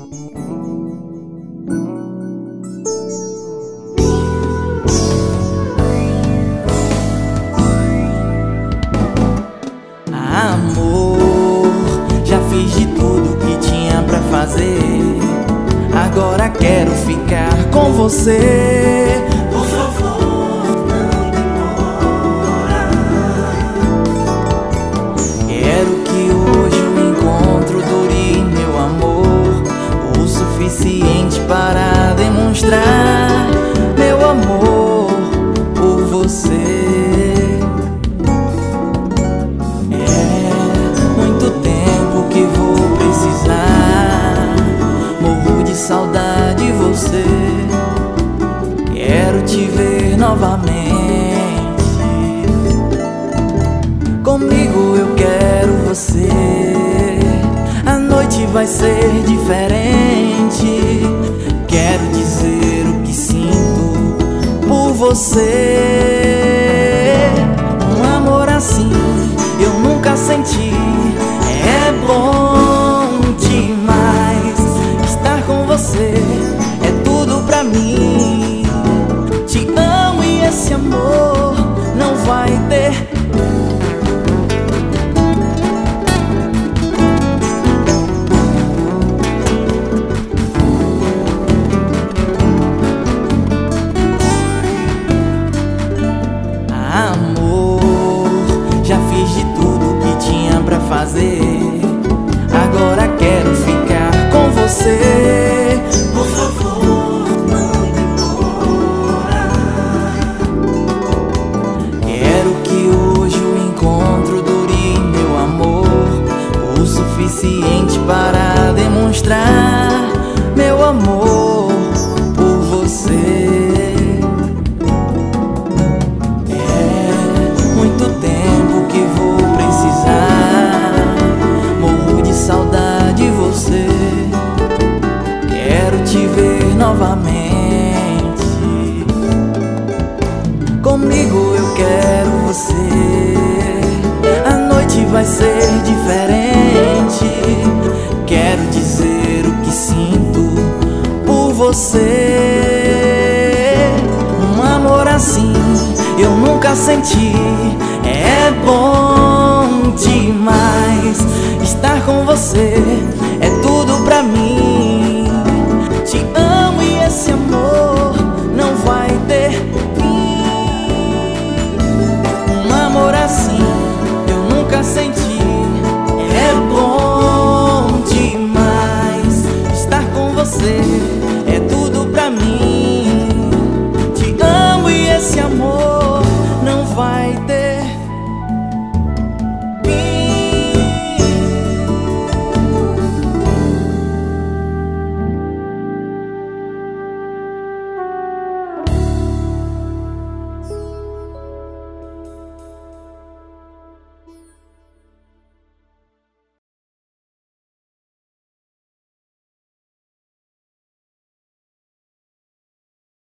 Amor, já fiz de tudo que tinha pra fazer. Agora quero ficar com você. Por favor, não demora. Quero que hoje o encontro dure, meu amor, o suficiente para demonstrar meu amor por você. Saudade de você, quero te ver novamente. Comigo eu quero você, a noite vai ser diferente. Quero dizer o que sinto por você. Um amor assim eu nunca senti, é bom demais. Com você é tudo pra mim. Te amo e esse amor não vai ter. Amor, já fiz de tudo que tinha pra fazer. Agora quero ficar com você. Por favor, não demora. Quero que hoje o encontro dure, meu amor, o suficiente para demonstrar meu amor por você. É muito tempo que vou precisar, morro de saudade de você. Quero te ver novamente. Comigo eu quero você, a noite vai ser diferente. Quero dizer o que sinto por você. Um amor assim eu nunca senti, é bom demais. Estar com você